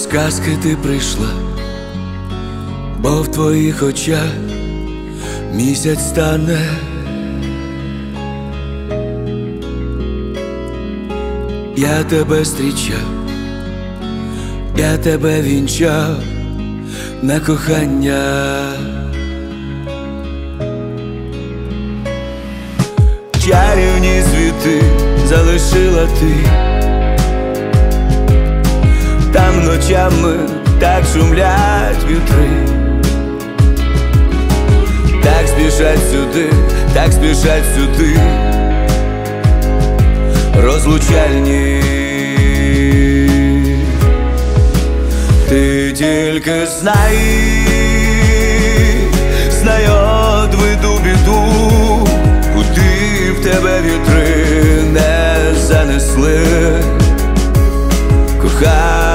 казки ти прийшла, бо в твоїх очах місяць стане. Я тебе зустрічав, я тебе вінчав на кохання. Чарівні світи залишила ти, там ночами так шумлять вітри, так спішать сюди, так спішать сюди розлучальні. Ти тільки знай, знай, одведу біду, куди в тебе вітри не занесли, кохана.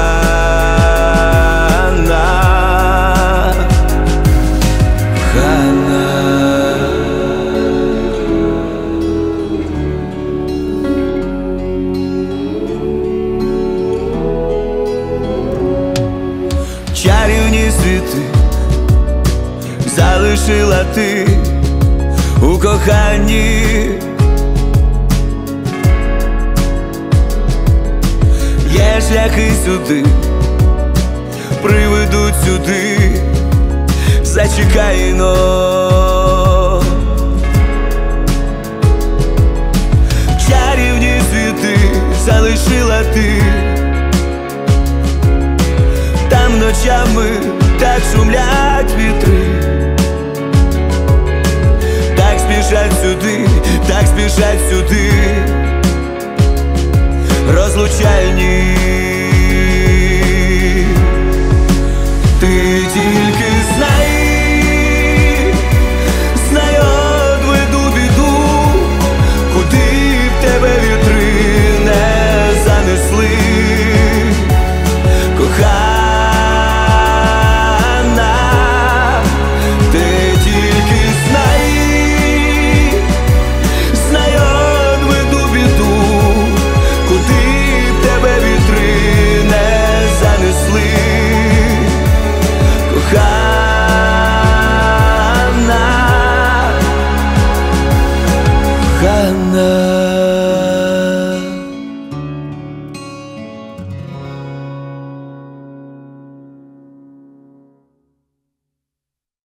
Чарівні світи залишила ти у коханні. Є шляхи сюди, приведуть сюди, зачекай, но чарівні світи залишила ти, там ночами так шумлять вітри, так спішать сюди, так спішать сюди розлучальні.